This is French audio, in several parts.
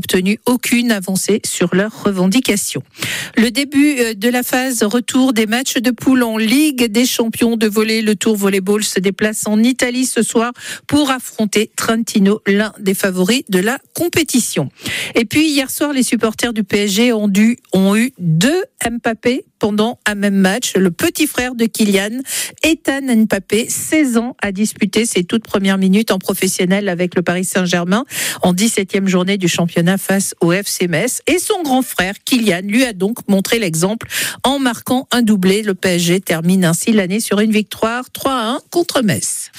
obtenu aucune avancée sur leurs revendications. Le début de la phase retour des matchs de poule en Ligue des champions de volley. Le Tour Volleyball se déplace en Italie ce soir pour affronter Trentino, l'un des favoris de la compétition. Et puis hier soir, les supporters du PSG ont eu 2 Mbappé pendant un même match. Le petit frère de Kylian, Ethan Mbappé, 16 ans, a disputé ses toutes premières minutes en professionnel avec le Paris Saint-Germain en 17e journée du championnat face au FC Metz. Et son grand frère, Kylian, lui a donc montré l'exemple en marquant un doublé. Le PSG termine ainsi l'année sur une victoire 3-1 contre Metz.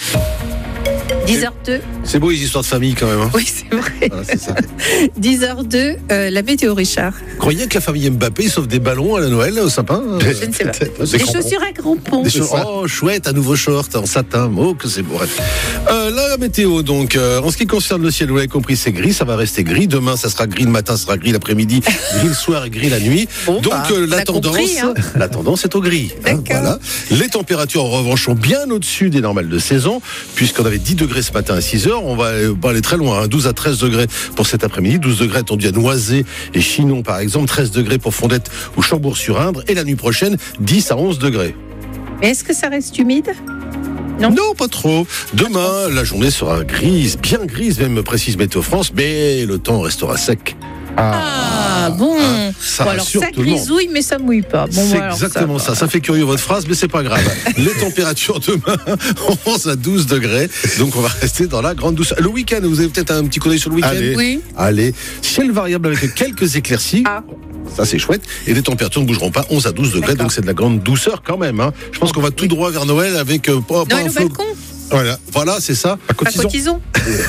10h02. C'est beau les histoires de famille quand même. Hein. Oui, c'est vrai. Voilà, c'est ça. 10h02, la météo, Richard. Croyez que la famille Mbappé sauve des ballons à la Noël au sapin? Je ne sais pas. Des chaussures à crampons. Oh, chouette, un nouveau short en satin. Oh, que c'est beau. Bref. La météo, donc, en ce qui concerne le ciel, vous l'avez compris, c'est gris, ça va rester gris. Demain, ça sera gris le matin, ça sera gris l'après-midi, gris le soir et gris la nuit. Bon, donc, la tendance est au gris. Hein, voilà. Les températures, en revanche, sont bien au-dessus des normales de saison, puisqu'on avait 10 degrés ce matin à 6h. On va pas aller très loin, hein. 12 à 13 degrés pour cet après-midi. 12 degrés attendus à Noisy et Chinon, par exemple. 13 degrés pour Fondette ou Chambourg-sur-Indre. Et la nuit prochaine, 10 à 11 degrés. Mais est-ce que ça reste humide ? Non, pas trop. Demain, la journée sera grise, bien grise, même précise Météo France, mais le temps restera sec. Bon. Ça alors ça grisouille, mais ça mouille pas. Bon, c'est exactement ça. Ça fait curieux votre phrase, mais c'est pas grave. Les températures demain, 11 à 12 degrés. Donc on va rester dans la grande douceur. Le week-end, vous avez peut-être un petit coup d'œil sur le week-end? Oui. Allez. Ciel variable avec quelques éclaircies. Ça, c'est chouette. Et les températures ne bougeront pas, 11 à 12 degrés. D'accord. Donc c'est de la grande douceur quand même. Hein. Je pense qu'on va tout droit vers Noël avec Noël au balcon. Voilà, c'est ça. À Cotison.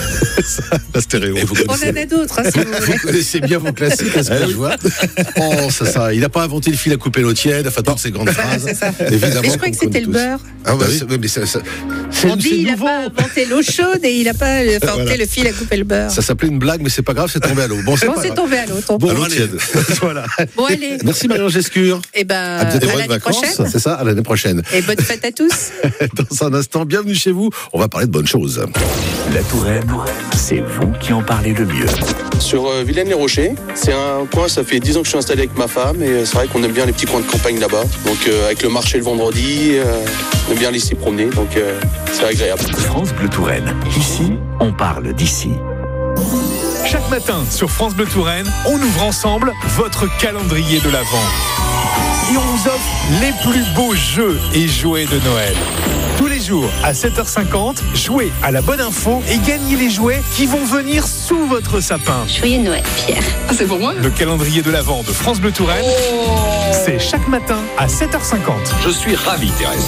La stéréo. On en a d'autres, si vous voulez. Vous connaissez bien vos classiques, à ce que je vois. Oh, ça. Il n'a pas inventé le fil à couper l'eau tiède, enfin, toutes ces grandes phrases. C'est ça. Évidemment, mais je crois que c'était le beurre. Ah, bah oui. Mais on dit qu'il n'a pas inventé l'eau chaude et il n'a pas inventé le fil à couper le beurre. Ça s'appelait une blague, mais c'est pas grave, c'est tombé à l'eau. Bon, c'est tombé à l'eau. Bon, l'eau tiède. Voilà. Bon, allez. Merci Marion Gescure. Et à l'année prochaine. C'est ça, à l'année prochaine. Et bonne fête à tous. Dans un instant, bienvenue chez vous. On va parler de bonnes choses. La Touraine, c'est vous qui en parlez le mieux. Sur Vilaine-les-Rochers, c'est un coin, ça fait 10 ans que je suis installé avec ma femme et c'est vrai qu'on aime bien les petits coins de campagne là-bas. Donc avec le marché le vendredi, on aime bien laisser promener, donc c'est agréable. France Bleu Touraine, ici, on parle d'ici. Chaque matin sur France Bleu Touraine, on ouvre ensemble votre calendrier de l'Avent. Et on vous offre les plus beaux jeux et jouets de Noël. Tous les jours, à 7h50, jouez à la bonne info et gagnez les jouets qui vont venir sous votre sapin. Joyeux Noël, Pierre. C'est pour moi. Le calendrier de l'Avent de France Bleu Touraine, c'est chaque matin à 7h50. Je suis ravi, Thérèse.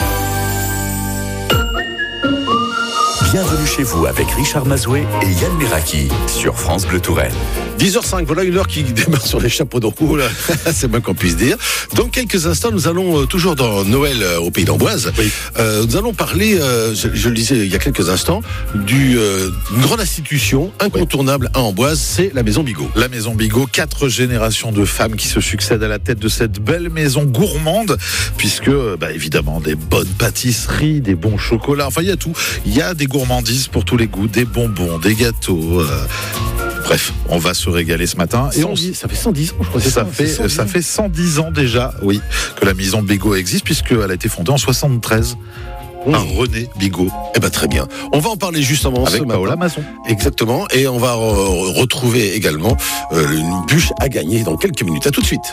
Bienvenue chez vous avec Richard Mazoué et Yann Meraki sur France Bleu Touraine. 10h05, voilà une heure qui démarre sur les chapeaux de roue, là. C'est moins qu'on puisse dire. Dans quelques instants, nous allons, toujours dans Noël au Pays d'Amboise, nous allons parler, je le disais il y a quelques instants, d'une grande institution incontournable à Amboise, c'est la Maison Bigot. La Maison Bigot, 4 générations de femmes qui se succèdent à la tête de cette belle maison gourmande, puisque, évidemment, des bonnes pâtisseries, des bons chocolats, enfin, il y a tout. Il y a des gourmandises pour tous les goûts, des bonbons, des gâteaux, bref, on va se régaler ce matin. Ça fait 110 ans, je crois. Ça fait 110 ans déjà, oui, que la Maison Bigot existe, puisqu'elle a été fondée en 73. Par René Bigot. Très bien. On va en parler justement avec Paola Masson. Exactement. Et on va retrouver également une bûche à gagner dans quelques minutes. À tout de suite.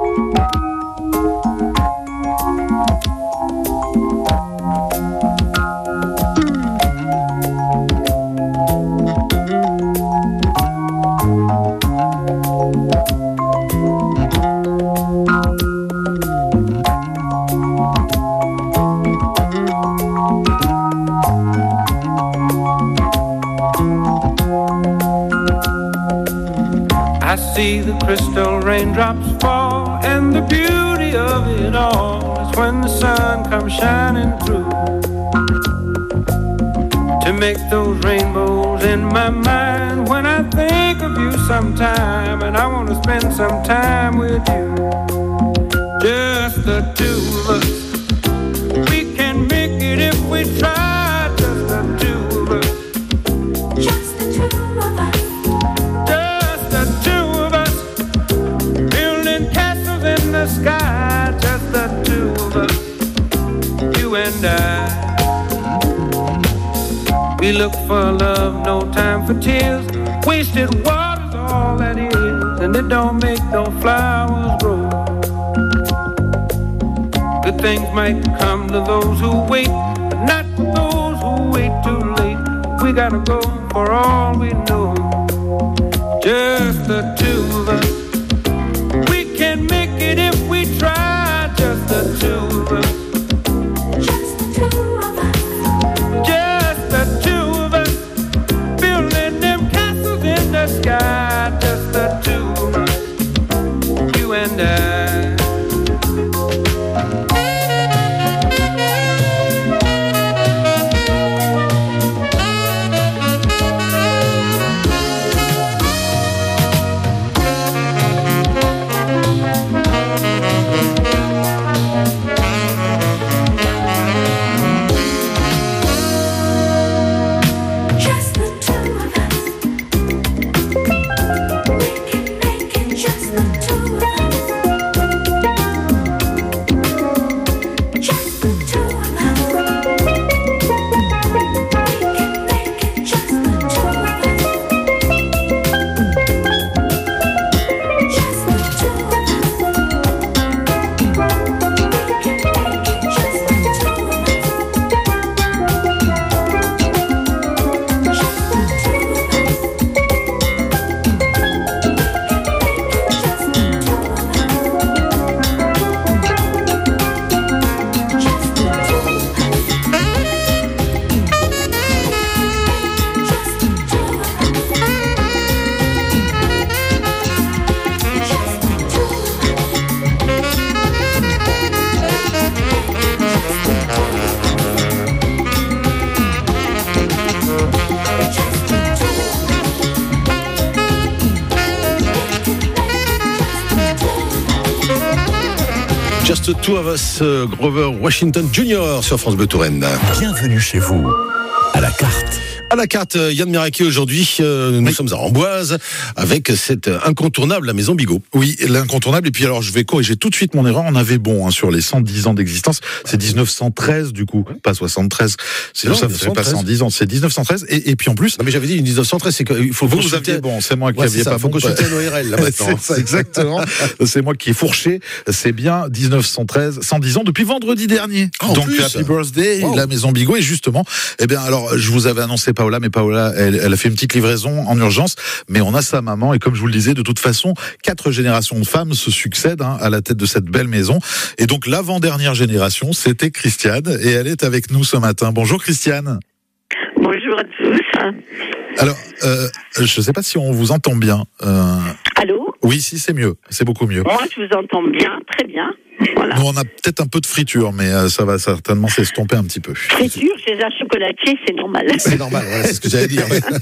See the crystal raindrops fall, and the beauty of it all is when the sun comes shining through to make those rainbows in my mind when I think of you sometime, and I want to spend some time with you, just the two of us. We can make it if we try, just the two of us. Just the two of us. Just the look for love, no time for tears. Wasted water's all that is, and it don't make no flowers grow. Good things might come to those who wait, but not for those who wait too late. We gotta go for all we know. Just the two of us. We can make it if we try. Just the two of us. Just the two of us. Just the two of us. Building them castles in the sky. Just the two of us. You and I. Just Two of Us, Grover Washington Jr. sur France Bleu Touraine. Bienvenue chez vous, à la carte. À la carte, Yann Miraky, aujourd'hui, nous sommes à Amboise avec cette incontournable, la maison Bigot. Oui, l'incontournable. Et puis alors, je vais corriger tout de suite mon erreur. On avait bon sur les 110 ans d'existence. C'est 1913 du coup, pas 73. C'est ça ne fait pas 110 ans. C'est 1913. Et puis en plus. Non mais j'avais dit 1913, c'est qu'il faut vous aviez bon. C'est moi qui aviez pas faut consulter l'ORL là maintenant. C'est ça, exactement. C'est moi qui ai fourché. C'est bien 1913, 110 ans depuis vendredi dernier. Donc happy birthday, la maison Bigot. Et justement, eh bien alors, je vous avais annoncé Paola, mais Paola, elle a fait une petite livraison en urgence, mais on a sa maman, et comme je vous le disais, de toute façon, 4 générations de femmes se succèdent à la tête de cette belle maison, et donc l'avant-dernière génération, c'était Christiane, et elle est avec nous ce matin. Bonjour Christiane. Bonjour à tous. Alors, je ne sais pas si on vous entend bien. Allô ? Oui, si, c'est mieux, c'est beaucoup mieux. Moi, je vous entends bien, très bien. Voilà. Nous, on a peut-être un peu de friture, mais ça va certainement s'estomper un petit peu. Friture chez un chocolatier, c'est normal. C'est normal, voilà, c'est ce que j'allais dire.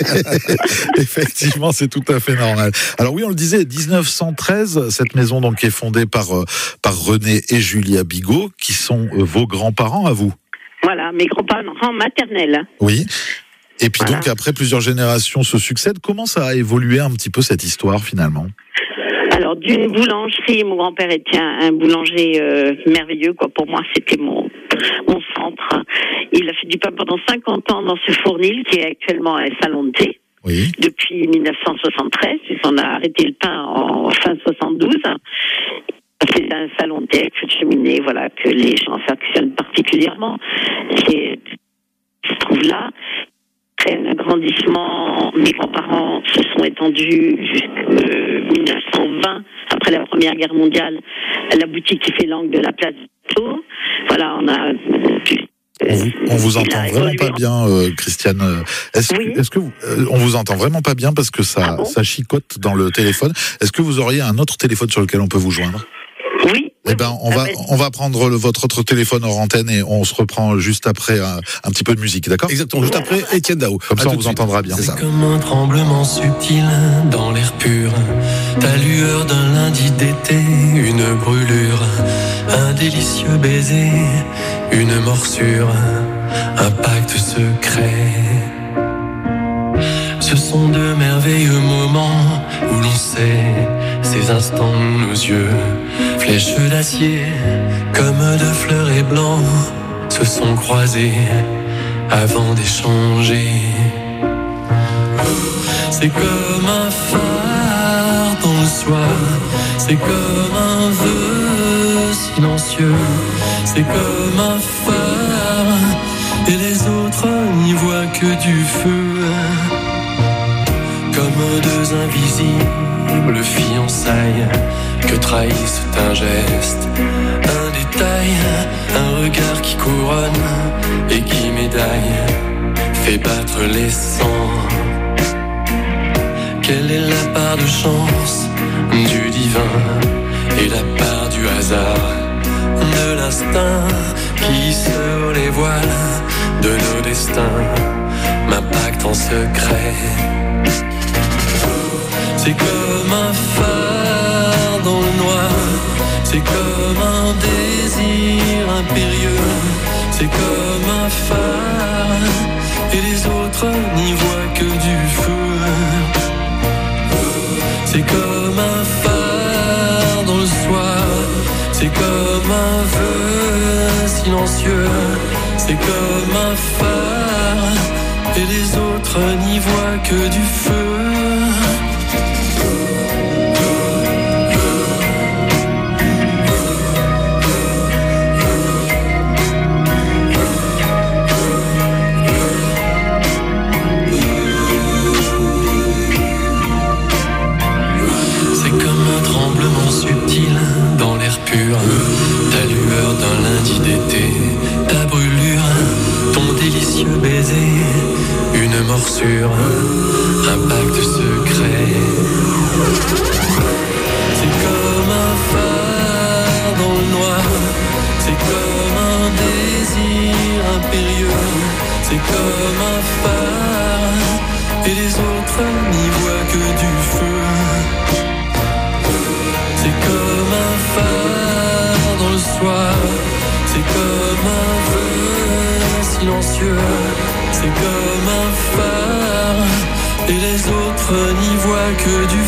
Effectivement, c'est tout à fait normal. Alors oui, on le disait, 1913, cette maison donc est fondée par René et Julia Bigot, qui sont vos grands-parents à vous. Voilà, mes grands-parents maternels. Oui. Et puis donc après, plusieurs générations se succèdent. Comment ça a évolué un petit peu cette histoire finalement ? Alors d'une boulangerie, mon grand-père était un boulanger merveilleux, quoi. Pour moi, c'était mon centre. Il a fait du pain pendant 50 ans dans ce fournil qui est actuellement un salon de thé. Oui. Depuis 1973, puisqu'on a arrêté le pain en fin 72. C'est un salon de thé avec une cheminée, voilà, que les gens affectionnent particulièrement. C'est se trouve là. Après un agrandissement, mes grands-parents se sont étendus jusqu'en 1920, après la Première Guerre mondiale, la boutique qui fait l'angle de la place du Tour. Voilà, on a... On vous entend vraiment pas bien, Christiane. Est-ce que on vous entend vraiment pas bien parce que ça chicote dans le téléphone. Est-ce que vous auriez un autre téléphone sur lequel on peut vous joindre ? Oui. Eh ben, on va prendre votre autre téléphone hors antenne et on se reprend juste après un petit peu de musique, d'accord ? Exactement, juste après Étienne Dao. Comme ça, on vous entendra bien. C'est comme un tremblement subtil dans l'air pur, ta lueur d'un lundi d'été, une brûlure, un délicieux baiser, une morsure, un pacte secret. Ce sont de merveilleux moments où l'on sait ces instants où nos yeux, flèches d'acier, comme de fleurets blancs, se sont croisés avant d'échanger. C'est comme un phare dans le soir, c'est comme un vœu silencieux, c'est comme un phare, et les autres n'y voient que du feu. Comme deux invisibles fiançailles que trahissent un geste, un détail, un regard qui couronne et qui médaille, fait battre les sangs. Quelle est la part de chance du divin et la part du hasard, de l'instinct qui sur les voiles de nos destins m'impacte en secret. C'est comme un phare dans le noir, c'est comme un désir impérieux, c'est comme un phare, et les autres n'y voient que du feu. C'est comme un phare dans le soir, c'est comme un vœu silencieux, c'est comme un phare, et les autres n'y voient que du feu. Ta lueur d'un lundi d'été, ta brûlure, ton délicieux baiser, une morsure, un pacte secret. C'est comme un phare dans le noir, c'est comme un désir impérieux, c'est comme un phare, et les autres n'y voient que du feu. C'est comme un phare dans le soir, c'est comme un vœu silencieux, c'est comme un phare, et les autres n'y voient que du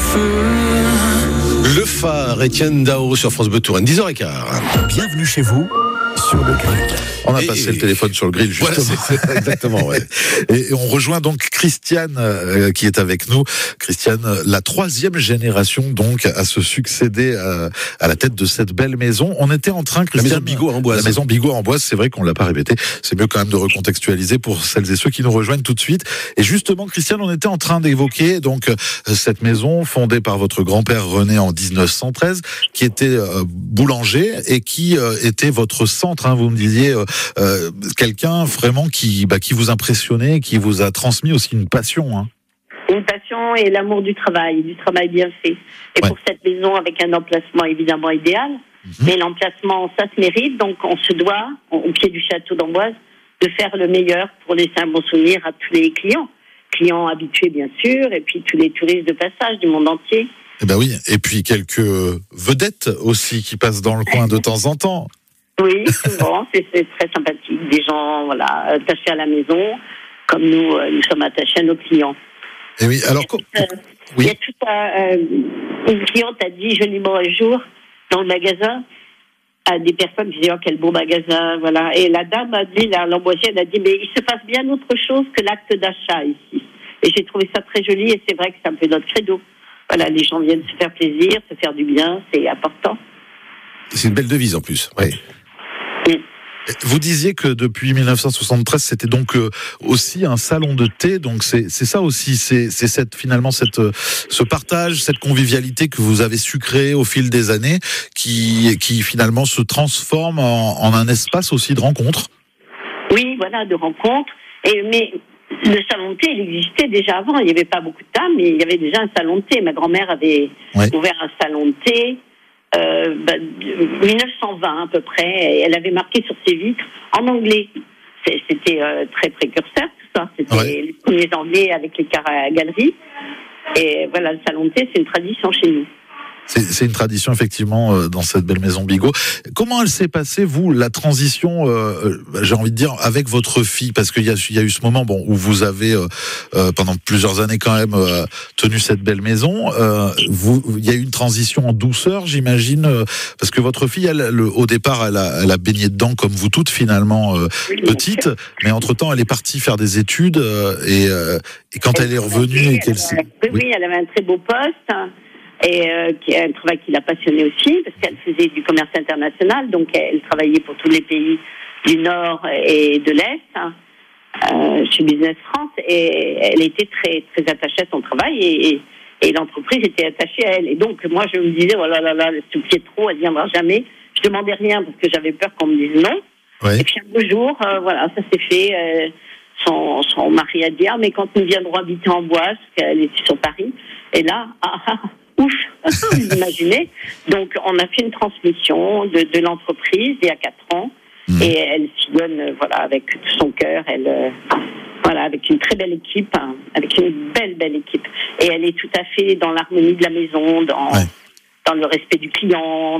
feu. Le phare, Étienne Dao sur France Bleu Touraine, 10h15. Bienvenue chez vous sur le grill. On a passé le téléphone sur le grill, justement. Voilà, exactement, ouais. Et on rejoint donc Christiane qui est avec nous. Christiane, la 3e génération donc à se succéder à la tête de cette belle maison. On était en train, Christiane, la maison Bigot à Amboise. La maison Bigot à Amboise, c'est vrai qu'on l'a pas répété. C'est mieux quand même de recontextualiser pour celles et ceux qui nous rejoignent tout de suite. Et justement, Christiane, on était en train d'évoquer donc cette maison fondée par votre grand-père René en 1913, qui était boulanger et qui était votre centre. Hein, vous me disiez quelqu'un vraiment qui vous impressionnait, qui vous a transmis aussi une passion. Hein. Une passion et l'amour du travail bien fait. Et pour cette maison, avec un emplacement évidemment idéal, mais l'emplacement, ça se mérite, donc on se doit, au pied du château d'Amboise, de faire le meilleur pour laisser un bon souvenir à tous les clients habitués bien sûr, et puis tous les touristes de passage du monde entier. Eh ben oui, et puis quelques vedettes aussi qui passent dans le coin de temps en temps. Oui, souvent, c'est très sympathique. Des gens, attachés à la maison, comme nous sommes attachés à nos clients. Et oui, alors, il y a une cliente a dit joliment un jour dans le magasin à des personnes qui disaient oh quel beau magasin, voilà. Et la dame a dit, l'amboisienne a dit mais il se passe bien autre chose que l'acte d'achat ici. Et j'ai trouvé ça très joli et c'est vrai que c'est un peu notre credo. Voilà, les gens viennent se faire plaisir, se faire du bien, c'est important. C'est une belle devise en plus. Oui. Vous disiez que depuis 1973, c'était donc aussi un salon de thé. Donc c'est ça aussi, c'est ce partage, cette convivialité que vous avez su créer au fil des années, qui finalement se transforme en un espace aussi de rencontre. Oui, voilà, de rencontre. Mais le salon de thé, il existait déjà avant. Il n'y avait pas beaucoup de tables, mais il y avait déjà un salon de thé. Ma grand-mère avait ouvert un salon de thé. 1920 à peu près, elle avait marqué sur ses vitres en anglais. C'était très précurseur tout ça. C'était les premiers anglais avec les galeries. Et voilà, le salon de thé, c'est une tradition chez nous. C'est une tradition effectivement dans cette belle maison Bigot. Comment elle s'est passée, vous, la transition, j'ai envie de dire, avec votre fille, parce qu'il y a eu ce moment où vous avez pendant plusieurs années quand même tenu cette belle maison. Il y a eu une transition en douceur, j'imagine, parce que votre fille, au départ, elle a baigné dedans comme vous toutes finalement petite, mais entre temps, elle est partie faire des études et quand elle est revenue oui, elle avait un très beau poste. Et un travail qui l'a passionnée aussi, parce qu'elle faisait du commerce international, donc elle travaillait pour tous les pays du Nord et de l'Est, chez Business France, et elle était très, très attachée à son travail, et l'entreprise était attachée à elle. Et donc, moi, je me disais, oh là là là, ce qui est trop, elle viendra jamais. Je demandais rien, parce que j'avais peur qu'on me dise non. Ouais. Et puis un beau jour, ça s'est fait. Son mari a dit, mais quand nous viendrons habiter en Bois, parce qu'elle était sur Paris, et là, ouf, vous imaginez. Donc, on a fait une transmission de l'entreprise il y a 4 ans. Et elle s'y donne, avec tout son cœur. Avec une très belle équipe, avec une belle équipe. Et elle est tout à fait dans l'harmonie de la maison, dans le respect du client,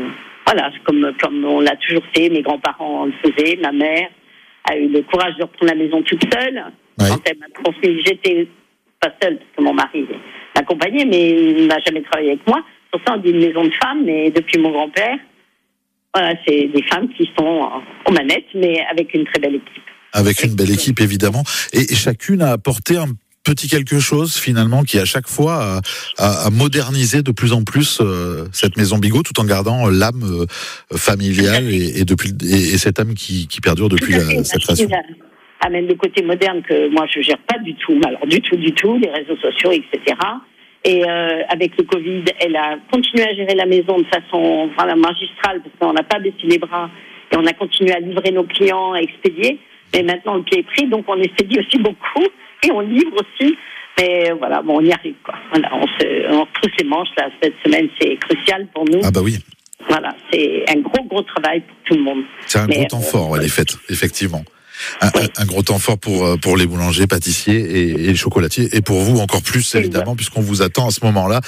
comme on l'a toujours fait. Mes grands-parents le faisaient, ma mère a eu le courage de reprendre la maison toute seule. Ouais. Quand elle m'a transmis, j'étais pas seule, parce que mon mari m'accompagnait, mais il n'a jamais travaillé avec moi. Pour ça, on dit une maison de femmes, mais depuis mon grand-père, c'est des femmes qui sont aux manettes, mais avec une très belle équipe. Avec une belle équipe, évidemment. Et chacune a apporté un petit quelque chose, finalement, qui à chaque fois a modernisé de plus en plus cette maison Bigot, tout en gardant l'âme familiale et cette âme qui perdure depuis sa création. Amène le côté moderne que moi je gère pas du tout, alors du tout, les réseaux sociaux, etc. Et avec le Covid, elle a continué à gérer la maison de façon magistrale, parce qu'on n'a pas baissé les bras, et on a continué à livrer nos clients, à expédier. Mais maintenant le pied est pris, donc on expédie aussi beaucoup, et on livre aussi. Mais on y arrive, quoi. On se retrousse les manches, là. Cette semaine, c'est crucial pour nous. Ah bah oui. C'est un gros travail pour tout le monde. C'est un gros temps fort, les fêtes, effectivement. Un gros temps fort pour les boulangers, pâtissiers et les chocolatiers, et pour vous encore plus, évidemment, puisqu'on vous attend à ce moment-là.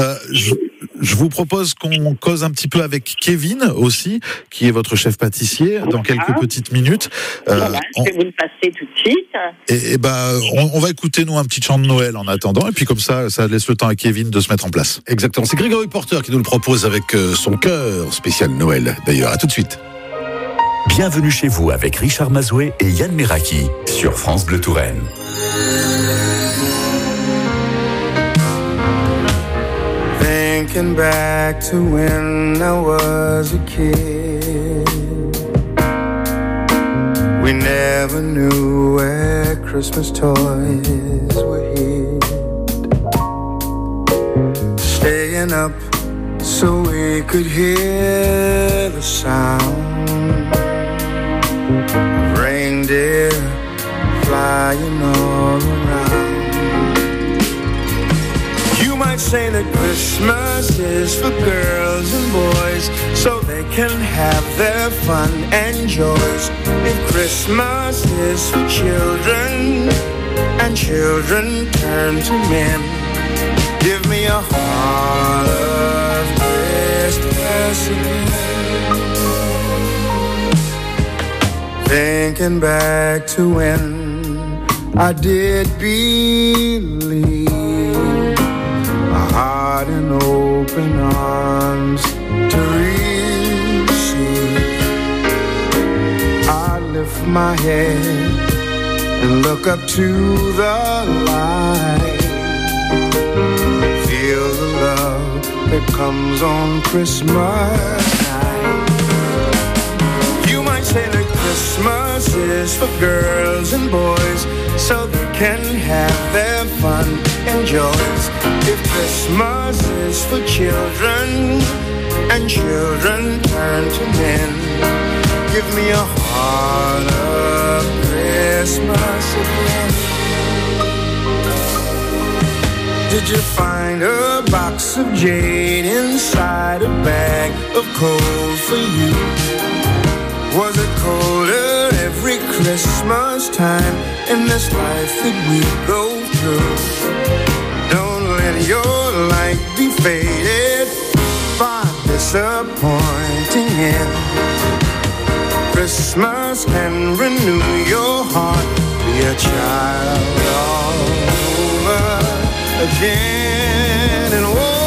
Je vous propose qu'on cause un petit peu avec Kevin aussi, qui est votre chef pâtissier, dans quelques petites minutes. Je vais vous le passer tout de suite. On va écouter, nous, un petit chant de Noël en attendant, et puis comme ça laisse le temps à Kevin de se mettre en place. Exactement, c'est Grégory Porter qui nous le propose avec son cœur spécial Noël, d'ailleurs. À tout de suite. Bienvenue chez vous avec Richard Mazoué et Yann Meraki sur France Bleu Touraine. Thinking back to when I was a kid, we never knew where Christmas toys were hid. Staying up so we could hear the sound. Reindeer flying all around. You might say that Christmas is for girls and boys, so they can have their fun and joys. If Christmas is for children, and children turn to men, give me a heart of Christmas again. Thinking back to when I did believe, my heart in open arms to receive. I lift my head and look up to the light, feel the love that comes on Christmas night. You might say that Christmas is for girls and boys, so they can have their fun and joys. If Christmas is for children, and children turn to men, give me a heart of Christmas again. Did you find a box of jade inside a bag of coal for you? Was it colder every Christmas time in this life that we go through? Don't let your light be faded. disappointing end. Christmas can renew your heart, be a child all over again. And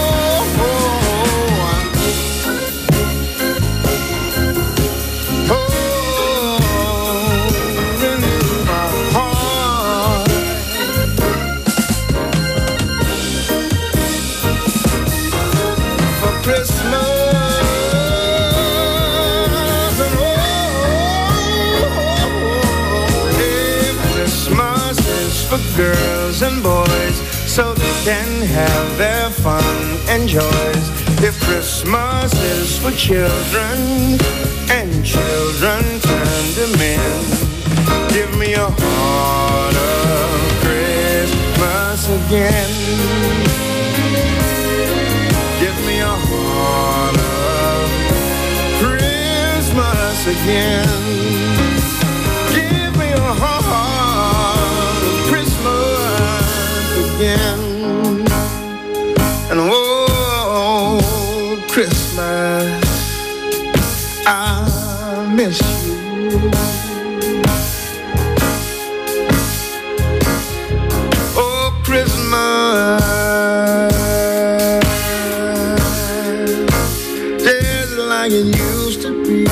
renew my heart. For Christmas. For girls and boys, so they can have their fun and joys. If Christmas is for children, and children turn to men, give me a heart of Christmas again. Give me a heart of Christmas again. Give me a heart again. And oh, Christmas, I miss you. Oh, Christmas, just like it used to be.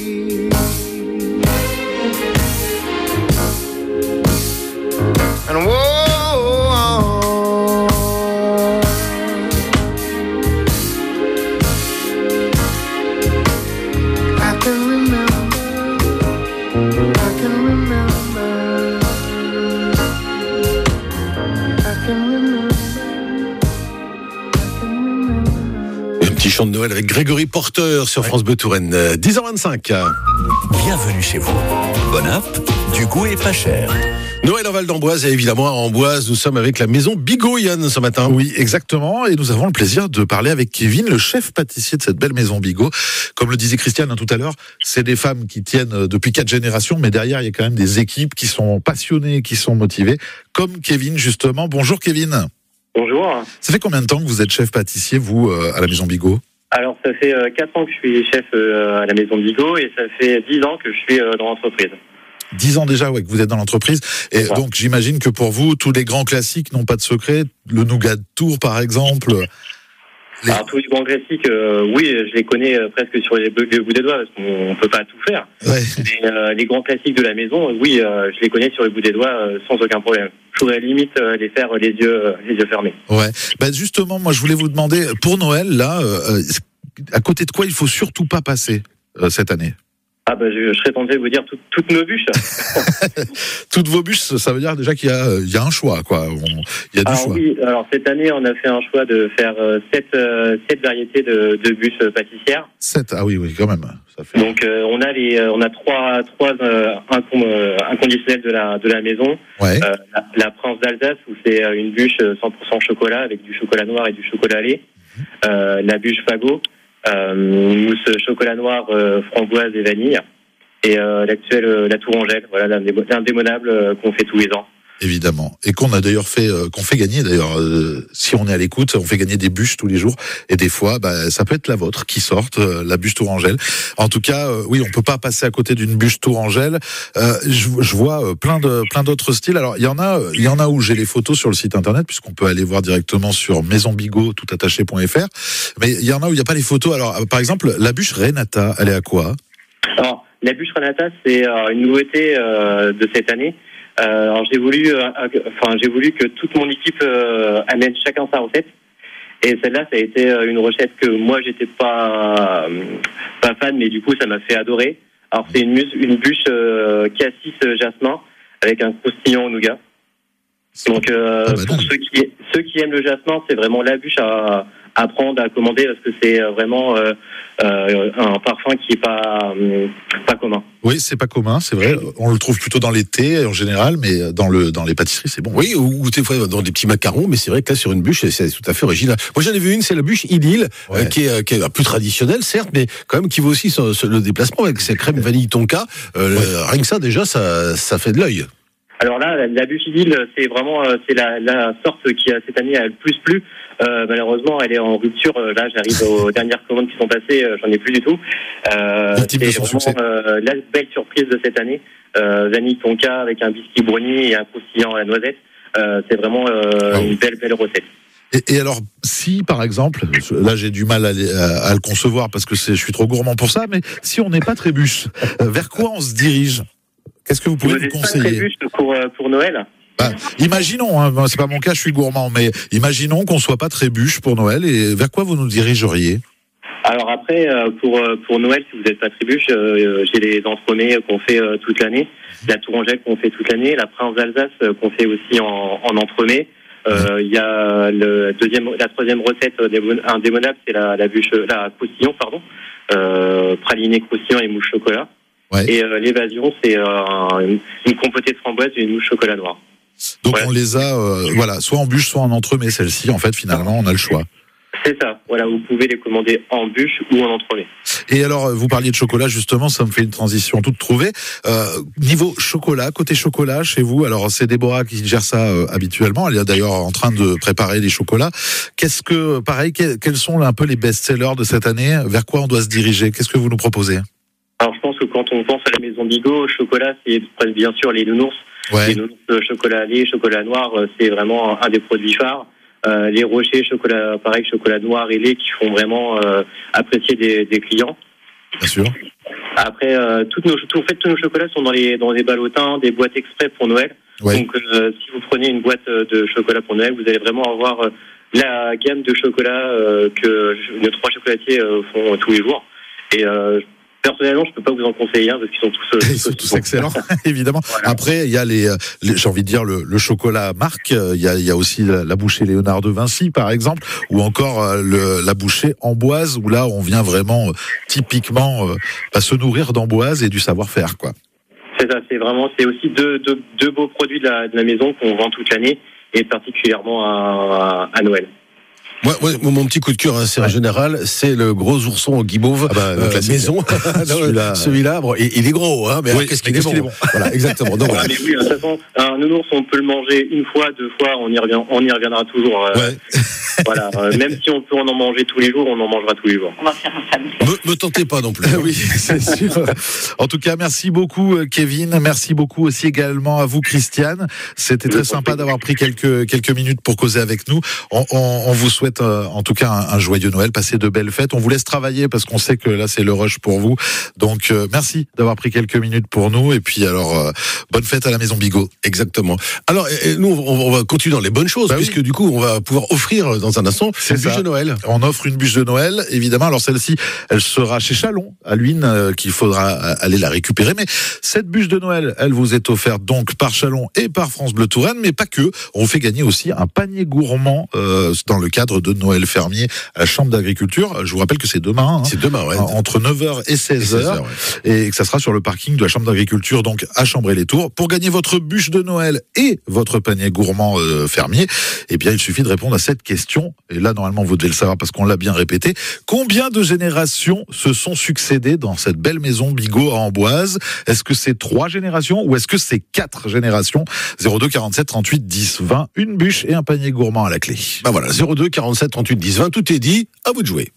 And whoa, Chant de Noël avec Grégory Porter sur France Bleu Touraine. 10h25. Bienvenue chez vous. Bonne app, du goût et pas cher. Noël en Val d'Amboise et évidemment à Amboise, nous sommes avec la maison Bigot, Yann, ce matin. Oui, exactement. Et nous avons le plaisir de parler avec Kevin, le chef pâtissier de cette belle maison Bigot. Comme le disait Christiane tout à l'heure, c'est des femmes qui tiennent depuis 4 générations, mais derrière, il y a quand même des équipes qui sont passionnées, qui sont motivées, comme Kevin, justement. Bonjour Kevin. Bonjour. Ça fait combien de temps que vous êtes chef pâtissier, vous, à la maison Bigot ? Alors, ça fait 4 ans que je suis chef à la maison Bigot et ça fait 10 ans que je suis dans l'entreprise. 10 ans déjà, ouais, que vous êtes dans l'entreprise. Et donc, j'imagine que pour vous, tous les grands classiques n'ont pas de secret. Le nougat de Tours, par exemple. Alors, tous les grands classiques, oui, je les connais presque sur les bouts des doigts parce qu'on peut pas tout faire. Ouais. Mais les grands classiques de la maison, oui, je les connais sur les bouts des doigts sans aucun problème. Je pourrais limite les faire les yeux fermés. Ouais. Bah justement, moi, je voulais vous demander, pour Noël, là, à côté de quoi il faut surtout pas passer cette année ? Ah bah je serais tenté de vous dire toutes nos bûches. Toutes vos bûches, ça veut dire déjà qu'il y a un choix, quoi. Il y a du choix. Oui, alors cette année, on a fait un choix de faire 7 variétés de bûches pâtissières. 7, ah oui, quand même. Ça fait... Donc on a trois inconditionnels de la maison. Ouais. La Prince d'Alsace où c'est une bûche 100% chocolat avec du chocolat noir et du chocolat lait. La bûche Fagot. Mousse chocolat noir, framboise et vanille. Et l'actuelle, la Tourangelle, voilà, l'indémodable qu'on fait tous les ans. Évidemment. Et qu'on a d'ailleurs fait, qu'on fait gagner d'ailleurs, si on est à l'écoute, on fait gagner des bûches tous les jours. Et des fois, ça peut être la vôtre qui sorte, la bûche Tourangelle. En tout cas, oui, on peut pas passer à côté d'une bûche Tourangelle. Je vois plein d'autres styles. Alors, il y en a où j'ai les photos sur le site internet, puisqu'on peut aller voir directement sur maisonbigot.fr. Mais il y en a où il n'y a pas les photos. Alors, par exemple, la bûche Renata, elle est à quoi? Alors, la bûche Renata, c'est une nouveauté de cette année. Alors j'ai voulu que toute mon équipe amène chacun sa recette. Et celle-là, ça a été une recette que moi j'étais pas fan, mais du coup ça m'a fait adorer. Alors c'est une bûche cassis jasmin avec un croustillant au nougat. Donc pour ceux qui aiment le jasmin, c'est vraiment la bûche à prendre, à commander, parce que c'est vraiment un parfum qui est pas commun. Oui, c'est pas commun, c'est vrai. On le trouve plutôt dans les thés en général, mais dans les pâtisseries, c'est bon. Oui, ou des fois dans des petits macarons, mais c'est vrai que là sur une bûche, c'est tout à fait original. Moi j'en ai vu une, c'est la bûche Idil, qui est plus traditionnelle certes, mais quand même qui vaut aussi le déplacement avec sa crème vanille tonka. Rien que ça déjà, ça fait de l'œil. Alors là, la bûche idylle, c'est vraiment c'est la sorte qui a cette année a le plus plu. Malheureusement, elle est en rupture. Là, j'arrive aux dernières commandes qui sont passées. J'en ai plus du tout. C'est vraiment la belle surprise de cette année. Vanille tonka avec un biscuit brownie et un croustillant à la noisette. C'est vraiment une belle recette. Et alors, si par exemple, là j'ai du mal à le concevoir parce que je suis trop gourmand pour ça, mais si on n'est pas trébuche, vers quoi on se dirige ? Qu'est-ce que vous pouvez nous conseiller pour Noël? Imaginons, hein, c'est pas mon cas, je suis gourmand, mais imaginons qu'on soit pas trébuche pour Noël, et vers quoi vous nous dirigeriez? Alors après, pour Noël, si vous n'êtes pas trébuche, j'ai les entremets qu'on fait toute l'année, la tourangelle qu'on fait toute l'année, la prince d'Alsace qu'on fait aussi en entremets. Il y a la troisième recette indémodable, c'est la bûche, la croustillon, praliné croustillant et mousse chocolat. Ouais. Et l'évasion, c'est une compotée de framboise et une mousse chocolat noir. Donc voilà. On les a, soit en bûche, soit en entremets. Celle-ci, en fait, finalement, on a le choix. C'est ça. Voilà, vous pouvez les commander en bûche ou en entremets. Et alors, vous parliez de chocolat, justement, ça me fait une transition toute trouvée. Niveau chocolat, côté chocolat, chez vous, alors c'est Déborah qui gère ça habituellement. Elle est d'ailleurs en train de préparer les chocolats. Quels sont un peu les best-sellers de cette année? Vers quoi on doit se diriger? Qu'est-ce que vous nous proposez? Alors, je pense que quand on pense à la maison Bigot, au chocolat, c'est bien sûr les nounours. Ouais. Les nounours chocolat lait, chocolat noir, c'est vraiment un des produits phares. Les rochers, chocolat noir et lait qui font vraiment apprécier des clients. Bien sûr. Après, tous nos chocolats sont dans des ballotins, des boîtes exprès pour Noël. Ouais. Donc, si vous prenez une boîte de chocolat pour Noël, vous allez vraiment avoir la gamme de chocolats que nos 3 chocolatiers font tous les jours. Et personnellement, je peux pas vous en conseiller un parce qu'ils sont tous excellents, évidemment. Voilà. Après, il y a j'ai envie de dire le chocolat marque. Il y a aussi la bouchée Léonard de Vinci, par exemple, ou encore la bouchée Amboise, où là, on vient vraiment typiquement se nourrir d'Amboise et du savoir-faire, quoi. C'est ça. C'est aussi deux beaux produits de la maison qu'on vend toute l'année et particulièrement à Noël. Mon petit coup de cœur, c'est en général, c'est le gros ourson au guimauve, maison. Celui-là, bon, il est gros, hein, mais oui, qu'est-ce qu'il est bon. Voilà, exactement. Donc, voilà. Mais oui, de toute façon, un nounours, on peut le manger une fois, 2 fois, on y reviendra toujours. Voilà, même si on peut en manger tous les jours, on en mangera tous les jours. On va faire un samedi. Me tentez pas non plus. Oui, c'est sûr. En tout cas, merci beaucoup, Kevin. Merci beaucoup aussi également à vous, Christiane. C'était très sympa d'avoir pris quelques minutes pour causer avec nous. On vous souhaite en tout cas un joyeux Noël, passez de belles fêtes. On vous laisse travailler parce qu'on sait que là c'est le rush pour vous. Donc merci d'avoir pris quelques minutes pour nous et puis alors bonne fête à la maison Bigot. Exactement. Alors nous on va continuer dans les bonnes choses puisque du coup on va pouvoir offrir dans un instant une bûche de Noël. On offre une bûche de Noël évidemment. Alors celle-ci elle sera chez Chalon à Luynes qu'il faudra aller la récupérer. Mais cette bûche de Noël elle vous est offerte donc par Chalon et par France Bleu Touraine, mais pas que. On fait gagner aussi un panier gourmand dans le cadre de Noël Fermier à la Chambre d'Agriculture. Je vous rappelle que c'est demain. C'est demain, ouais. Entre 9h et 16h. Et que ça sera sur le parking de la Chambre d'Agriculture, donc à Chambray-les-Tours. Pour gagner votre bûche de Noël et votre panier gourmand fermier, eh bien, il suffit de répondre à cette question. Et là, normalement, vous devez le savoir parce qu'on l'a bien répété. Combien de générations se sont succédées dans cette belle maison Bigot à Amboise? Est-ce que c'est 3 générations ou est-ce que c'est 4 générations? 02 47 38 10 20. Une bûche et un panier gourmand à la clé. Ben voilà, 02 47 38 10 20. Tout est dit. À vous de jouer.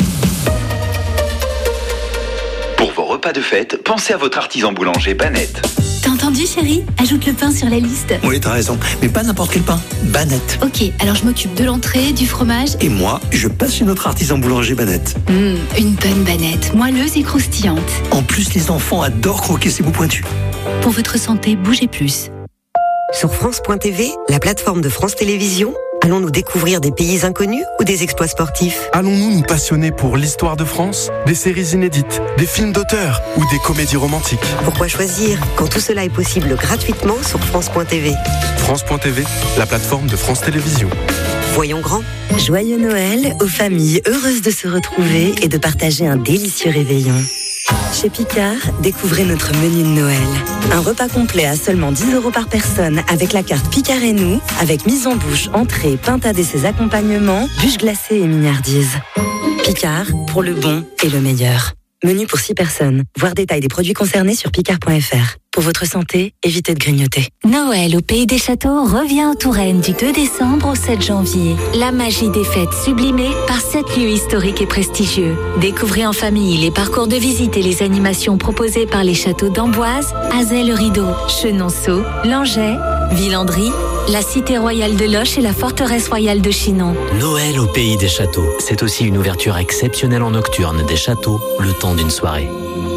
Pour vos repas de fête, pensez à votre artisan boulanger Banette. T'as entendu, chérie? Ajoute le pain sur la liste. Oui, t'as raison. Mais pas n'importe quel pain. Banette. Ok, alors je m'occupe de l'entrée, du fromage. Et moi, je passe chez notre artisan boulanger Banette. Une bonne banette, moelleuse et croustillante. En plus, les enfants adorent croquer ces bouts pointus. Pour votre santé, bougez plus. Sur France.tv, la plateforme de France Télévisions, allons-nous découvrir des pays inconnus ou des exploits sportifs? Allons-nous nous passionner pour l'histoire de France, des séries inédites, des films d'auteur ou des comédies romantiques? Pourquoi choisir quand tout cela est possible gratuitement sur France.tv? France.tv, la plateforme de France Télévisions. Voyons grand. Joyeux Noël aux familles heureuses de se retrouver et de partager un délicieux réveillon. Chez Picard, découvrez notre menu de Noël. Un repas complet à seulement 10 € par personne avec la carte Picard et nous, avec mise en bouche, entrée, pintade et ses accompagnements, bûches glacées et mignardises. Picard, pour le bon et le meilleur. Menu pour 6 personnes. Voir détail des produits concernés sur picard.fr. Pour votre santé, évitez de grignoter. Noël au Pays des Châteaux revient en Touraine du 2 décembre au 7 janvier. La magie des fêtes sublimée par 7 lieux historiques et prestigieux. Découvrez en famille les parcours de visite et les animations proposées par les châteaux d'Amboise, Azay-le-Rideau, Chenonceau, Langeais, Villandry, la cité royale de Loches et la forteresse royale de Chinon. Noël au Pays des Châteaux. C'est aussi une ouverture exceptionnelle en nocturne des châteaux le temps d'une soirée.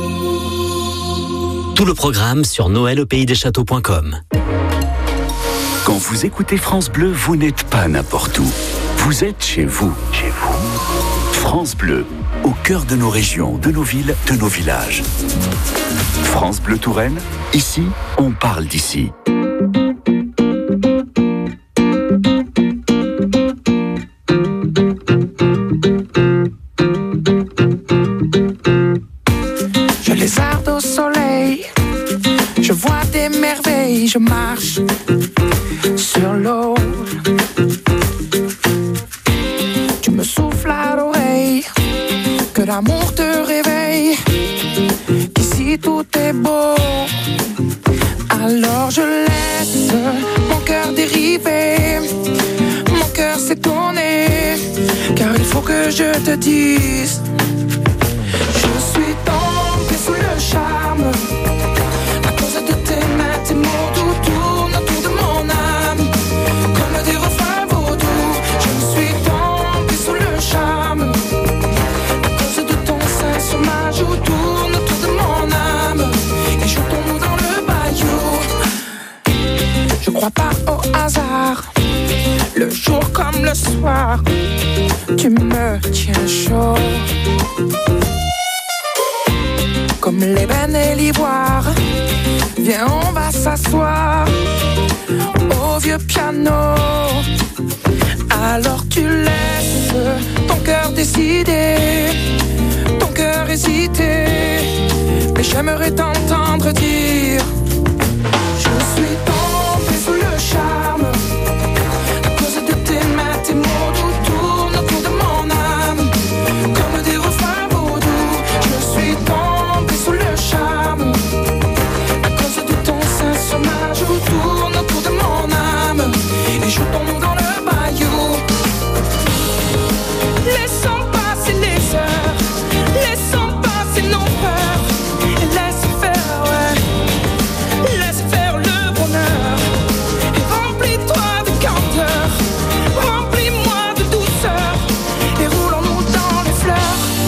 Tout le programme sur noelaupaysdeschâteaux.com. Quand vous écoutez France Bleu, vous n'êtes pas n'importe où. Vous êtes chez vous. Chez vous. France Bleu, au cœur de nos régions, de nos villes, de nos villages. France Bleu Touraine, ici, on parle d'ici. Je lézarde au soleil, je vois des merveilles, je marche sur l'eau. Tu me souffles à l'oreille, que l'amour te réveille, qu'ici tout est beau. Alors je laisse mon cœur dériver, mon cœur s'étonner, car il faut que je te dise, je suis tombée sous le charme, à cause de tes mains, tes mots doux tournent autour de mon âme, comme des refrains vaudous. Je suis tombée sous le charme, à cause de ton sein sur ma joue, tourne autour de mon âme, et je tombe dans le bayou. Je crois pas au hasard, le jour comme le soir, tu me tiens chaud. Comme l'ébène et l'ivoire, viens on va s'asseoir au vieux piano. Alors tu laisses ton cœur décider, ton cœur hésiter, mais j'aimerais t'entendre dire, je suis tombée sous le charme, à cause de tes mains, tes mots doux tournent autour de mon âme, comme des refrains vaudous. Je suis tombée sous le charme, à cause de ton sein sur ma joue, tourne autour de mon âme, et je tombe dans le bayou. Laissons passer les heures, laissons passer nos peurs, et laisse faire, ouais, laisse faire le bonheur, et remplis-toi de candeur, remplis-moi de douceur, et roulons-nous dans les fleurs.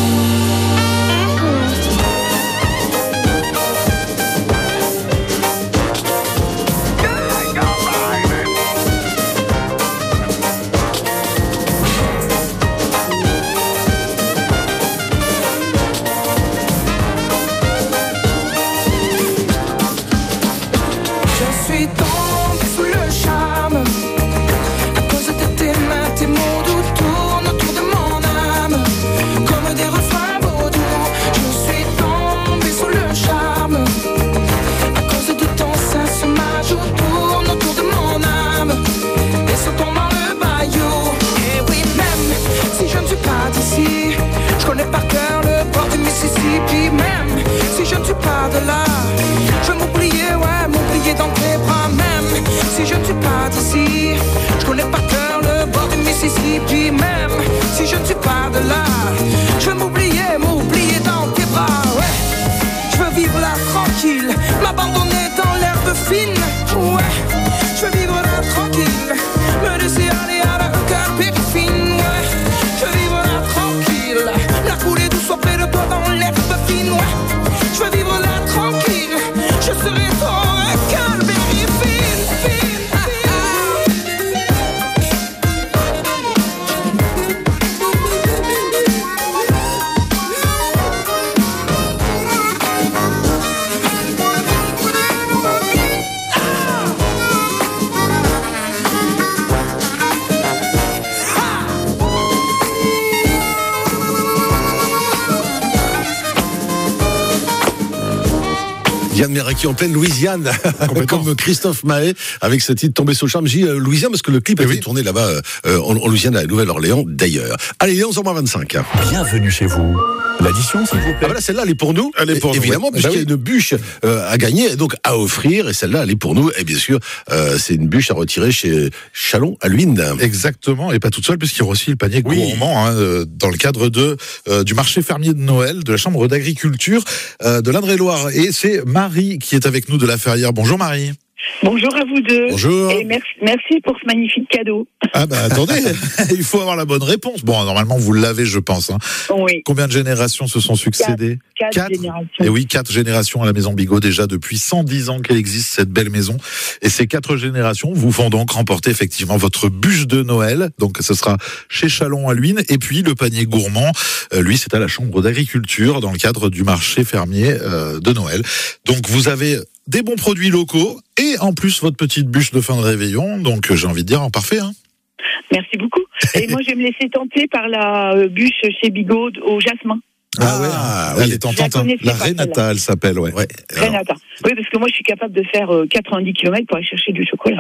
Je suis tombée sous le charme, à cause de tes mains, tes mots doux tournent autour de mon âme, comme des refrains vaudous. Je suis tombée sous le charme, à cause de ton sein sur ma joue, tourne autour de mon âme, et sautons dans le bayou. Et oui, même si je ne suis pas d'ici, je connais par cœur le port du Mississippi. Même si je ne suis pas de là, je vais m'oublier, ouais, m'oublier dans tes bras. Même si je ne suis pas d'ici, je connais par cœur le bord du Mississippi. Même si je ne suis pas de là, je vais m'oublier, m'oublier dans tes bras, ouais. Je veux vivre là tranquille, m'abandonner dans l'herbe fine, ouais. Je veux vivre là tranquille, me laisser aller à la cœur périfine, ouais. Je veux vivre là tranquille, la couler douce auprès de toi dans l'herbe fine, ouais. Je veux vivre là tranquille, je serai ton cœur périfine, fine. Yann Meraki en pleine Louisiane, comme Christophe Mahé, avec ce titre Tombé sous le charme. J'ai dit Louisiane parce que le clip a été tourné là-bas, en Louisiane, à la Nouvelle-Orléans d'ailleurs. Allez, 11h25. Bienvenue chez vous. L'addition, s'il vous plaît. Ah voilà, celle-là, elle est pour nous. Elle est pour nous, évidemment, ouais. puisqu'il y a une bûche à gagner, donc à offrir. Et celle-là, elle est pour nous. Et bien sûr, c'est une bûche à retirer chez Chalon à Luynes. Exactement, et pas toute seule, puisqu'il y aura aussi le panier gourmand dans le cadre du marché fermier de Noël de la Chambre d'agriculture de l'Indre-et-Loire. Et c'est Marie qui est avec nous de la Ferrière. Bonjour Marie. Bonjour à vous deux. Bonjour. Et merci pour ce magnifique cadeau. Ah bah attendez, il faut avoir la bonne réponse. Bon, normalement vous l'avez, je pense. Hein. Oui. Combien de générations se sont succédées ? 4 générations. Et oui, 4 générations à la Maison Bigot, déjà depuis 110 ans qu'elle existe, cette belle maison. Et ces 4 générations vous font donc remporter effectivement votre bûche de Noël. Donc ce sera chez Chalon à Luynes. Et puis le panier gourmand, lui c'est à la Chambre d'agriculture dans le cadre du marché fermier de Noël. Donc vous avez des bons produits locaux et en plus votre petite bûche de fin de réveillon. Donc j'ai envie de dire en parfait. Hein. Merci beaucoup. Et moi, je vais me laisser tenter par la bûche chez Bigot au jasmin. Ah ouais, elle est tentante. Hein. La Renata, elle s'appelle, ouais. Renata. Oui, parce que moi, je suis capable de faire 90 km pour aller chercher du chocolat.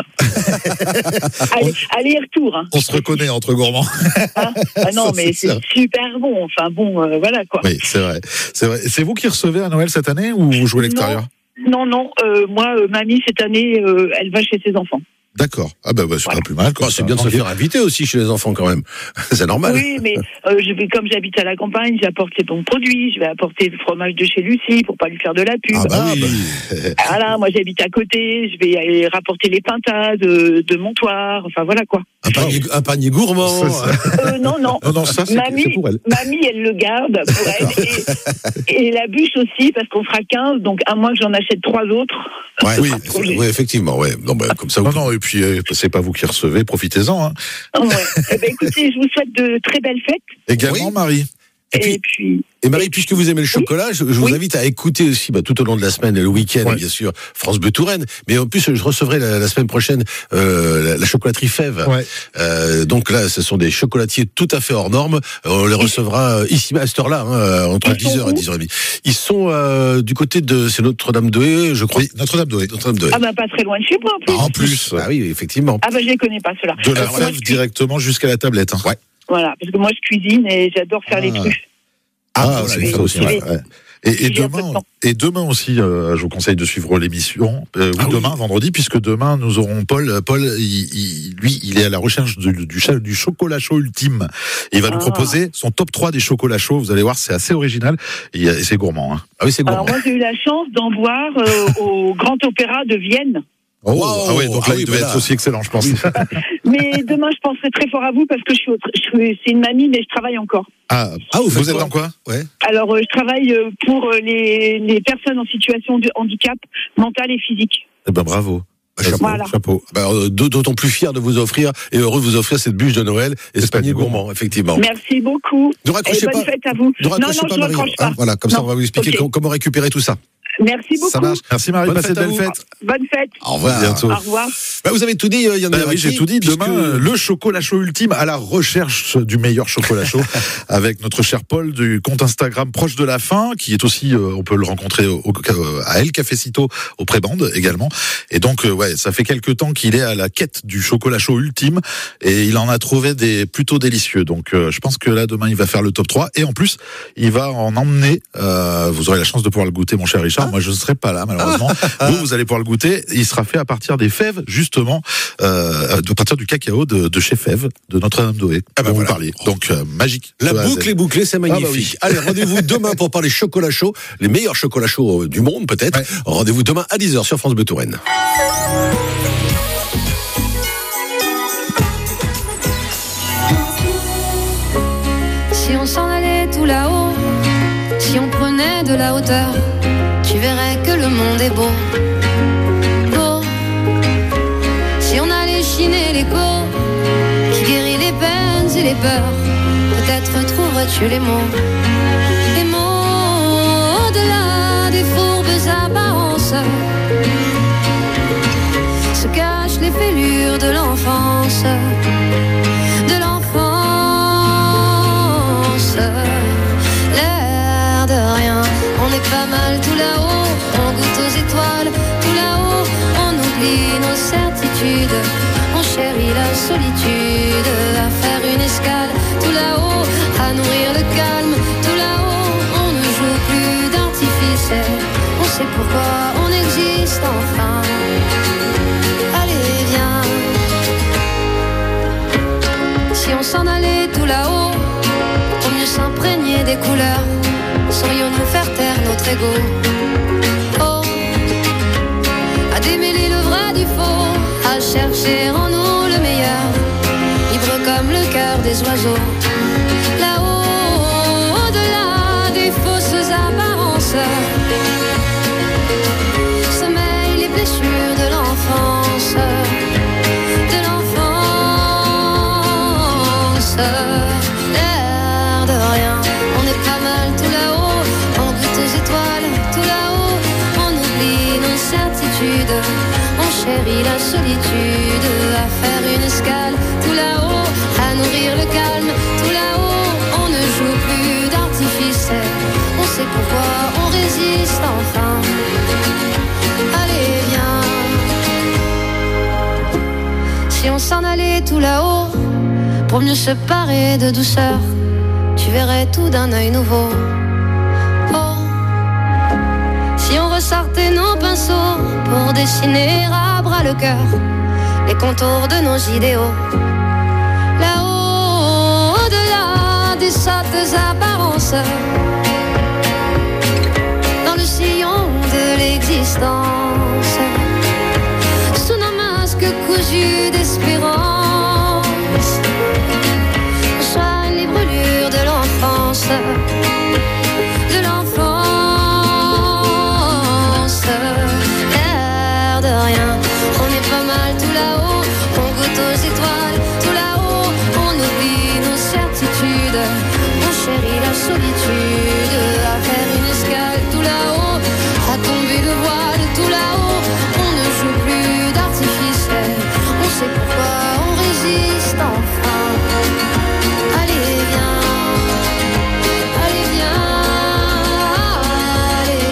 Allez, retour. Hein. On se reconnaît entre gourmands. Non, mais c'est super bon. Enfin bon, voilà quoi. Oui, c'est vrai. C'est vous qui recevez à Noël cette année ou vous jouez à l'extérieur ? Non. Moi, mamie, cette année, elle va chez ses enfants. D'accord. Ah bah c'est pas plus mal. C'est bien de se faire inviter aussi chez les enfants quand même. C'est normal. Oui, mais comme j'habite à la campagne, j'apporte les bons produits. Je vais apporter le fromage de chez Lucie pour pas lui faire de la pub. Voilà, moi j'habite à côté. Je vais aller rapporter les pintades de Montoire. Enfin voilà quoi. Un panier gourmand. Non. Non, ça c'est pour elle. Mamie, elle le garde pour elle. Et la bûche aussi, parce qu'on sera 15, donc à moins que j'en achète 3 autres. Oui, effectivement. Ouais. Non, comme ça. Non, et puis c'est pas vous qui recevez, profitez-en. Hein. Ouais. Écoutez, je vous souhaite de très belles fêtes. Également, Marie. Et Marie, puisque vous aimez le chocolat, je vous invite à écouter aussi tout au long de la semaine et le week-end, bien sûr, France Bleu Touraine. Mais en plus, je recevrai la semaine prochaine la chocolaterie Fève. Ouais. Donc là, ce sont des chocolatiers tout à fait hors normes. On les recevra ici à cette heure-là, entre 10h et 10h30. Ils sont du côté de Notre-Dame-de-Haye, je crois. Oui, Notre-Dame-de-Haye. Ah bah pas très loin de chez moi en plus. En plus. Ah oui, effectivement. Ah bah je les connais pas ceux-là. De la fève directement jusqu'à la tablette. Hein. Ouais. Voilà, parce que moi je cuisine et j'adore faire les truffes. C'est ça aussi. Et demain aussi, je vous conseille de suivre l'émission. Demain, vendredi, puisque demain nous aurons Paul. Paul, il est à la recherche du chocolat chaud ultime. Et il va nous proposer son top 3 des chocolats chauds. Vous allez voir, c'est assez original et c'est gourmand. Hein. Ah oui, c'est gourmand. Alors moi, j'ai eu la chance d'en boire au Grand Opéra de Vienne. Donc là, il doit être aussi excellent, je pense. Mais demain, je penserai très fort à vous parce que c'est une mamie, mais je travaille encore. Vous êtes dans quoi ? Alors, je travaille pour les personnes en situation de handicap mental et physique. Eh ben, bravo. Chapeau. D'autant plus fier de vous offrir et heureux de vous offrir cette bûche de Noël et ce panier gourmand, effectivement. Merci beaucoup. Ne raccrochez pas. Bonne fête à vous. Ne raccrochez pas, Marie. Voilà, comme ça, on va vous expliquer comment récupérer tout ça. Merci beaucoup. Ça marche. Merci Marie, passez de belles fêtes. Bonne fête. Au revoir. Bientôt. Au revoir. Vous avez tout dit, Yann. Oui, j'ai tout dit. Demain, le chocolat chaud ultime à la recherche du meilleur chocolat chaud avec notre cher Paul du compte Instagram Proche de la Fin, qui est aussi, on peut le rencontrer à El Cafecito au Prébande également. Et donc, ça fait quelques temps qu'il est à la quête du chocolat chaud ultime et il en a trouvé des plutôt délicieux. Donc, je pense que là, demain, il va faire le top 3 et en plus, il va en emmener, vous aurez la chance de pouvoir le goûter, mon cher Richard. Moi, je ne serai pas là, malheureusement. Vous allez pouvoir le goûter. Il sera fait à partir des fèves, justement, à partir du cacao de chez Fève, de Notre-Dame-de-Haye, dont vous parliez. Donc, magique. La boucle est bouclée, c'est magnifique. Allez, rendez-vous demain pour parler chocolat chaud, les meilleurs chocolats chauds du monde, peut-être. Ouais. Rendez-vous demain à 10h sur France Bleu Touraine. Si on s'en allait tout là-haut, si on prenait de la hauteur, tu verrais que le monde est beau, beau. Si on allait chiner l'écho qui guérit les peines et les peurs, peut-être trouverais-tu les mots au-delà des fourbes apparences. Se cachent les fêlures de l'enfance, l'air de rien. On est pas mal tout là-haut, on goûte aux étoiles, tout là-haut, on oublie nos certitudes, on chérit la solitude, à faire une escale, tout là-haut, à nourrir le calme, tout là-haut, on pourquoi on existe enfin. Allez, viens. Si on s'en allait tout là-haut, pour mieux s'imprégner des couleurs, saurions-nous faire taire notre ego? Oh, à démêler le vrai du faux, à chercher en nous le meilleur, libre comme le cœur des oiseaux. Là-haut, au-delà des fausses apparences, sommeillent les blessures de l'enfance, de l'enfance. L'air de rien, on est pas mal tout là-haut, on goûte aux étoiles tout là-haut, on oublie nos certitudes, on chérit la solitude, à faire une escale tout là-haut, à nourrir le calme tout là-haut, on ne joue plus d'artifice, on sait pourquoi on résiste enfin. Allez, viens. Si on s'en allait tout là-haut, pour mieux se parer de douceur, tu verrais tout d'un œil nouveau. Oh, si on ressortait nos pinceaux pour dessiner à bras le cœur les contours de nos idéaux. Là-haut, au-delà des sottes apparences, dans le sillon de l'existence, sous nos masques cousus d'espérance, on soigne les brûlures de l'enfance, de l'enfance. L'air de rien, on est pas mal tout là-haut, on goûte aux étoiles tout là-haut, on oublie nos certitudes, on chérit la solitude, à faire une escale tout là-haut, à tomber le voile tout là-haut, on ne joue plus d'artifice, on sait pourquoi on résiste enfin. Allez, viens. Allez, viens. Allez,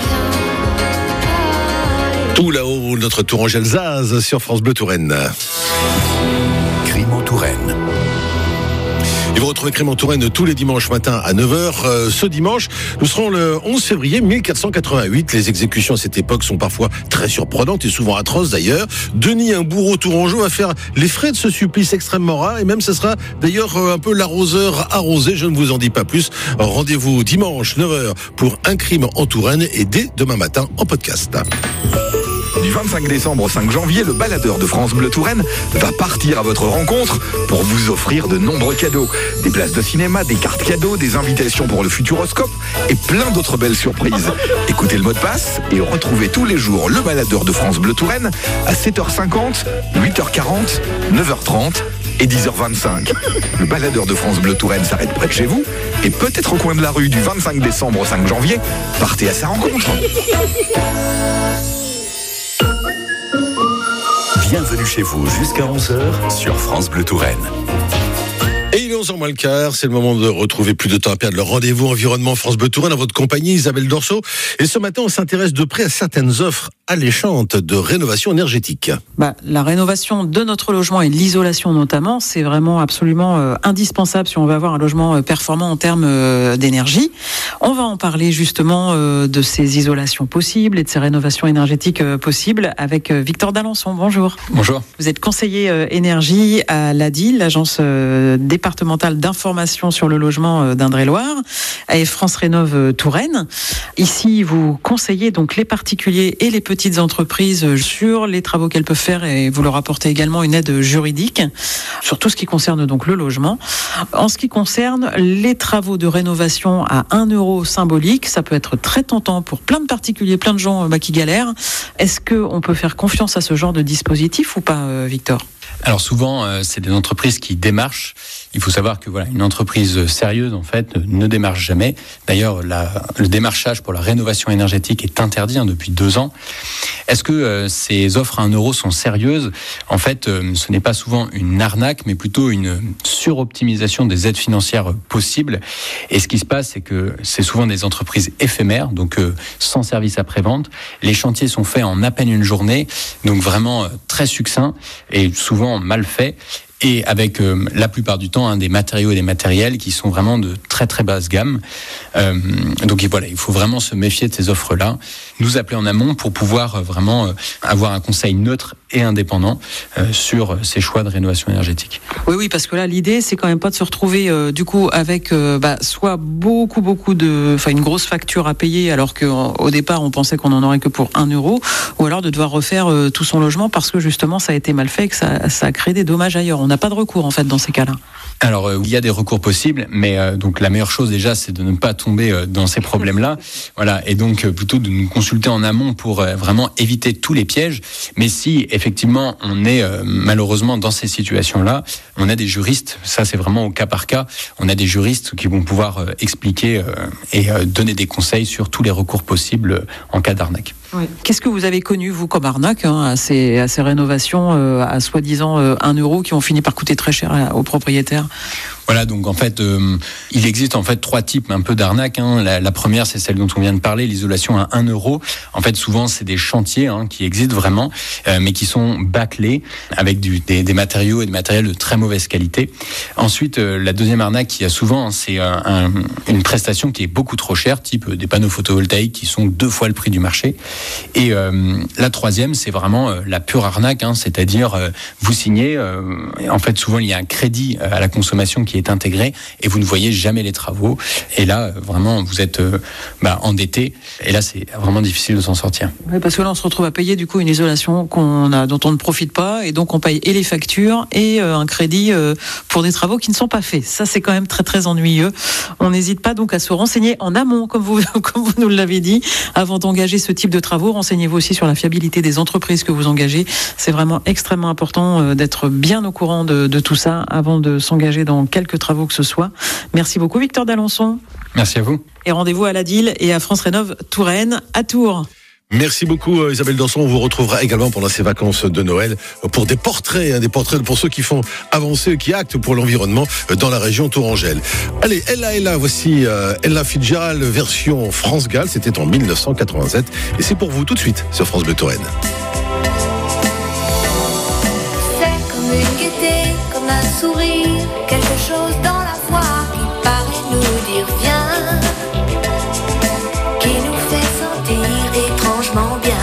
viens. Tout là-haut, notre Tourangelle Zaz sur France Bleu Touraine. Crime en Touraine. Et vous retrouvez Crime en Touraine tous les dimanches matins à 9h. Ce dimanche, nous serons le 11 février 1488. Les exécutions à cette époque sont parfois très surprenantes et souvent atroces d'ailleurs. Denis, un bourreau tourangeau, va faire les frais de ce supplice extrêmement rare. Et même ce sera d'ailleurs un peu l'arroseur arrosé. Je ne vous en dis pas plus. Rendez-vous dimanche 9h pour Un Crime en Touraine et dès demain matin en podcast. Du 25 décembre au 5 janvier, le baladeur de France Bleu Touraine va partir à votre rencontre pour vous offrir de nombreux cadeaux. Des places de cinéma, des cartes cadeaux, des invitations pour le Futuroscope et plein d'autres belles surprises. Écoutez le mot de passe et retrouvez tous les jours le baladeur de France Bleu Touraine à 7h50, 8h40, 9h30 et 10h25. Le baladeur de France Bleu Touraine s'arrête près de chez vous et peut-être au coin de la rue du 25 décembre au 5 janvier. Partez à sa rencontre. Bienvenue chez vous jusqu'à 11h sur France Bleu Touraine. Et il est 11h moins le quart, c'est le moment de retrouver plus de temps à perdre le rendez-vous environnement France Bleu Touraine à votre compagnie Isabelle Dorso. Et ce matin, on s'intéresse de près à certaines offres alléchantes de rénovation énergétique. La rénovation de notre logement et l'isolation notamment, c'est vraiment absolument indispensable si on veut avoir un logement performant en termes d'énergie. On va en parler justement de ces isolations possibles et de ces rénovations énergétiques possibles avec Victor d'Alençon. Bonjour. Bonjour. Vous êtes conseiller énergie à l'ADIL, l'agence départementale d'information sur le logement d'Indre-et-Loire, et France Rénov Touraine. Ici, vous conseillez donc les particuliers et les petites entreprises sur les travaux qu'elles peuvent faire et vous leur apportez également une aide juridique sur tout ce qui concerne donc le logement. En ce qui concerne les travaux de rénovation à 1 euro symbolique, ça peut être très tentant pour plein de particuliers, plein de gens qui galèrent. Est-ce qu'on peut faire confiance à ce genre de dispositif ou pas, Victor ? Alors souvent, c'est des entreprises qui démarchent. Il faut savoir que une entreprise sérieuse, en fait, ne démarche jamais. D'ailleurs, le démarchage pour la rénovation énergétique est interdit depuis 2 ans. Est-ce que ces offres à 1 euro sont sérieuses ? En fait, ce n'est pas souvent une arnaque, mais plutôt une suroptimisation des aides financières possibles. Et ce qui se passe, c'est que c'est souvent des entreprises éphémères, donc sans service après-vente. Les chantiers sont faits en à peine une journée, donc vraiment très succincts et souvent mal faits. et avec la plupart du temps des matériaux et des matériels qui sont vraiment de très très basse gamme. Donc voilà, il faut vraiment se méfier de ces offres-là. Nous appeler en amont pour pouvoir vraiment avoir un conseil neutre et indépendant sur ces choix de rénovation énergétique. Oui, parce que là, l'idée, c'est quand même pas de se retrouver du coup avec soit beaucoup une grosse facture à payer, alors qu'au départ, on pensait qu'on en aurait que pour 1 euro, ou alors de devoir refaire tout son logement parce que justement, ça a été mal fait, que ça a créé des dommages ailleurs. On n'a pas de recours en fait dans ces cas-là. Alors, il y a des recours possibles, mais donc la meilleure chose déjà, c'est de ne pas tomber dans ces problèmes-là. Voilà, et donc plutôt de nous consulter en amont pour vraiment éviter tous les pièges. Mais si effectivement on est malheureusement dans ces situations-là, on a des juristes. Ça, c'est vraiment au cas par cas. On a des juristes qui vont pouvoir expliquer et donner des conseils sur tous les recours possibles en cas d'arnaque. Oui. Qu'est-ce que vous avez connu, vous, comme arnaque à ces rénovations à soi-disant 1 euro qui ont fini par coûter très cher aux propriétaires ? Voilà, donc en fait, il existe en fait 3 types un peu d'arnaques. La première, c'est celle dont on vient de parler, l'isolation à 1 euro. En fait, souvent, c'est des chantiers qui existent vraiment, mais qui sont bâclés avec des matériaux et des matériels de très mauvaise qualité. Ensuite, la deuxième arnaque qu'il y a souvent, c'est une prestation qui est beaucoup trop chère, type des panneaux photovoltaïques qui sont 2 fois le prix du marché. Et la troisième, c'est vraiment la pure arnaque, c'est-à-dire vous signez, en fait, souvent, il y a un crédit à la consommation qui est intégré et vous ne voyez jamais les travaux. Et là, vraiment, vous êtes endetté. Et là, c'est vraiment difficile de s'en sortir. Oui, parce que là, on se retrouve à payer du coup une isolation dont on ne profite pas, et donc on paye et les factures et un crédit pour des travaux qui ne sont pas faits. Ça, c'est quand même très très ennuyeux. On n'hésite pas donc à se renseigner en amont, comme vous nous l'avez dit, avant d'engager ce type de travaux. Renseignez-vous aussi sur la fiabilité des entreprises que vous engagez. C'est vraiment extrêmement important d'être bien au courant de tout ça avant de s'engager dans quelques travaux que ce soit. Merci beaucoup, Victor d'Alençon. Merci à vous. Et rendez-vous à la DIL et à France Rénov Touraine à Tours. Merci beaucoup Isabelle Danson. On vous retrouvera également pendant ces vacances de Noël pour des portraits pour ceux qui font avancer, qui actent pour l'environnement dans la région tourangelle. Allez, Ella, voici Ella Fitzgerald version France Gall. C'était en 1987 et c'est pour vous tout de suite sur France Bleu Touraine. C'est comme une gaieté, comme un sourire, quelque chose dans la voix qui paraît nous dire viens, qui nous fait sentir étrangement bien.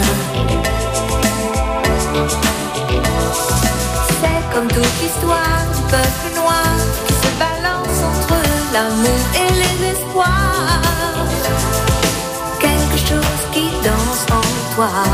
C'est comme toute l'histoire du peuple noir qui se balance entre l'amour et les espoirs. Quelque chose qui danse en toi.